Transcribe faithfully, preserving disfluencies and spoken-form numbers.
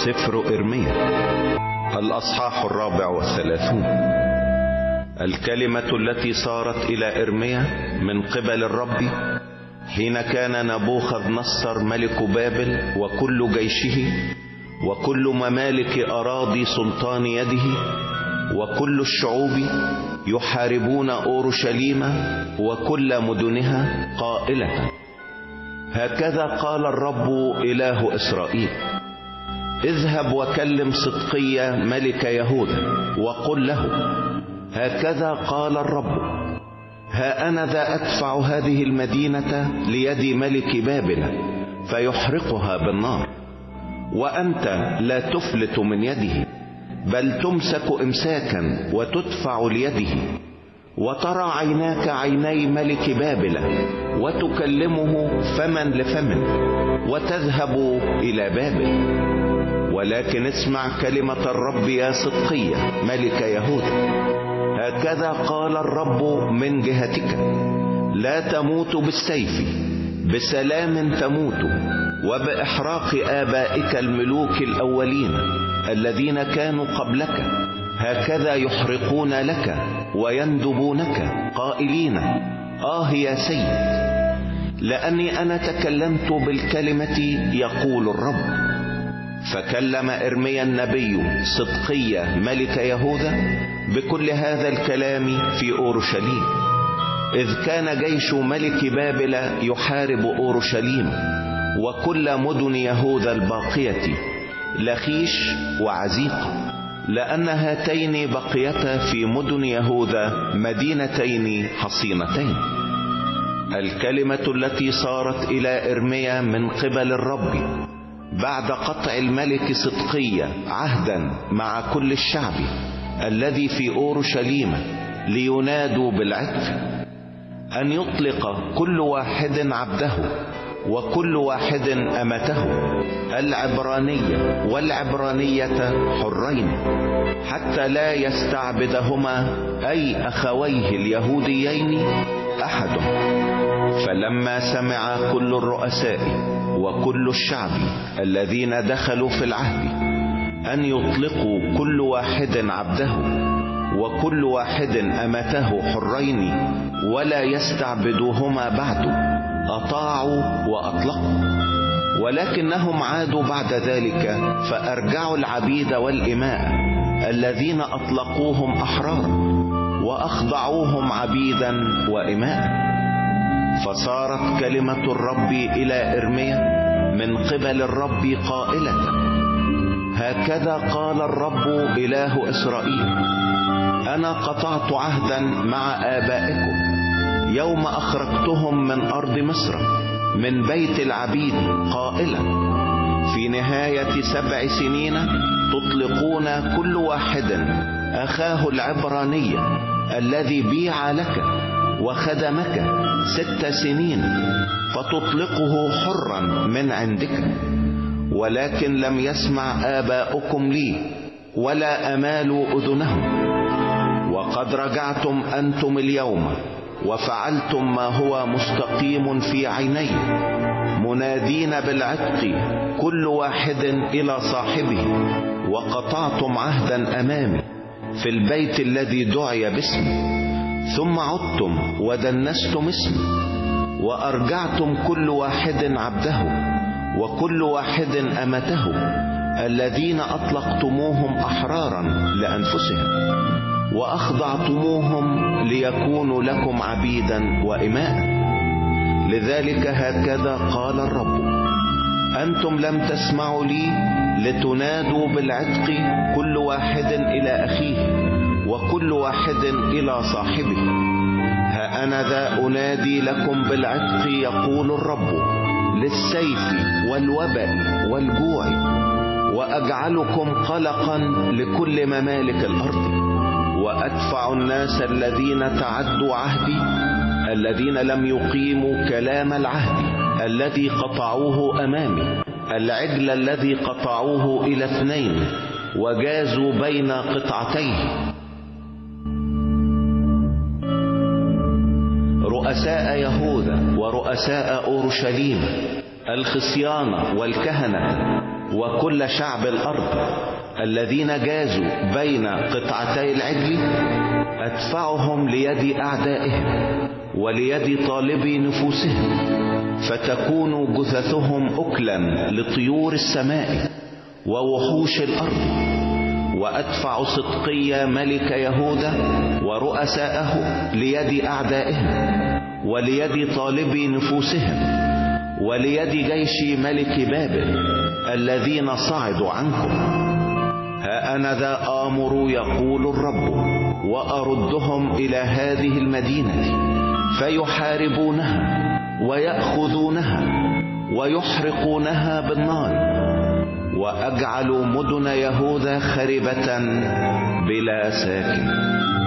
سفر إرميا الأصحاح الرابع والثلاثون. الكلمة التي صارت إلى إرميا من قبل الرب حين كان نبوخذ نصر ملك بابل وكل جيشه وكل ممالك أراضي سلطان يده وكل الشعوب يحاربون أورشليم وكل مدنها قائلة: هكذا قال الرب إله إسرائيل: اذهب وكلم صدقية ملك يهوذا وقل له: هكذا قال الرب: ها أنا ذا أدفع هذه المدينة ليد ملك بابل فيحرقها بالنار، وأنت لا تفلت من يده، بل تمسك إمساكا وتدفع ليده، وترى عيناك عيني ملك بابل وتكلمه فما لفم وتذهب إلى بابل. ولكن اسمع كلمة الرب يا صدقية ملك يهوذا، هكذا قال الرب من جهتك: لا تموت بالسيف، بسلام تموت، وبإحراق آبائك الملوك الأولين الذين كانوا قبلك، هكذا يحرقون لك ويندبونك قائلين: آه يا سيد، لأني أنا تكلمت بالكلمة يقول الرب. فكلم إرميا النبي صدقية ملك يهوذا بكل هذا الكلام في أورشليم، إذ كان جيش ملك بابل يحارب أورشليم وكل مدن يهوذا الباقية، لخيش وعزيقة، لأن هاتين بقيتا في مدن يهوذا مدينتين حصينتين. الكلمة التي صارت إلى إرميا من قبل الرب بعد قطع الملك صدقية عهدا مع كل الشعب الذي في أورشليم لينادوا بالعتق، أن يطلق كل واحد عبده وكل واحد أمته، العبرانية والعبرانية حرين، حتى لا يستعبدهما أي أخويه اليهوديين أحد. فلما سمع كل الرؤساء وكل الشعب الذين دخلوا في العهد أن يطلقوا كل واحد عبده وكل واحد أمته حرين ولا يستعبدوهما بعد، أطاعوا وأطلقوا. ولكنهم عادوا بعد ذلك فأرجعوا العبيد والإماء الذين أطلقوهم أحرارا وأخضعوهم عبيدا وإماء. فصارت كلمة الرب إلى إرميا من قبل الرب قائلة: هكذا قال الرب إله إسرائيل: أنا قطعت عهدا مع آبائكم يوم أخرجتهم من أرض مصر من بيت العبيد، قائلا: في نهاية سبع سنين تطلقون كل واحد أخاه العبراني الذي بيع لك وخدمك ست سنين، فتطلقه حرا من عندك. ولكن لم يسمع آباؤكم لي ولا أمالوا أذنهم، وقد رجعتم أنتم اليوم وفعلتم ما هو مستقيم في عيني، منادين بالعتق كل واحد إلى صاحبه، وقطعتم عهدا أمامي في البيت الذي دعي باسمي، ثم عدتم ودنستم اسمي، وأرجعتم كل واحد عبده وكل واحد أمته الذين أطلقتموهم أحرارا لأنفسهم، وأخضعتموهم ليكونوا لكم عبيدا وإماء. لذلك هكذا قال الرب: أنتم لم تسمعوا لي لتنادوا بالعتق كل واحد إلى أخيه وكل واحد إلى صاحبه. ها أنا ذا أنادي لكم بالعتق يقول الرب، للسيف والوباء والجوع، وأجعلكم قلقا لكل ممالك الأرض، وأدفع الناس الذين تعدوا عهدي، الذين لم يقيموا كلام العهد الذي قطعوه أمامي، العجل الذي قطعوه إلى اثنين وجازوا بين قطعتيه. رؤساء يهوذا ورؤساء أورشليم، الخصيان والكهنة وكل شعب الأرض الذين جازوا بين قطعتي العجل أدفعهم ليد أعدائهم وليد طالبي نفوسهم، فتكون جثثهم أكلا لطيور السماء ووحوش الأرض. وأدفع صدقيا ملك يهوذا ورؤساءه ليد أعدائهم وليد طالبي نفوسهم وليد جيش ملك بابل الذين صعدوا عنكم. ها أنا ذا آمر يقول الرب، وأردهم إلى هذه المدينة فيحاربونها ويأخذونها ويحرقونها بالنار، وأجعل مدن يهوذا خربة بلا ساكن.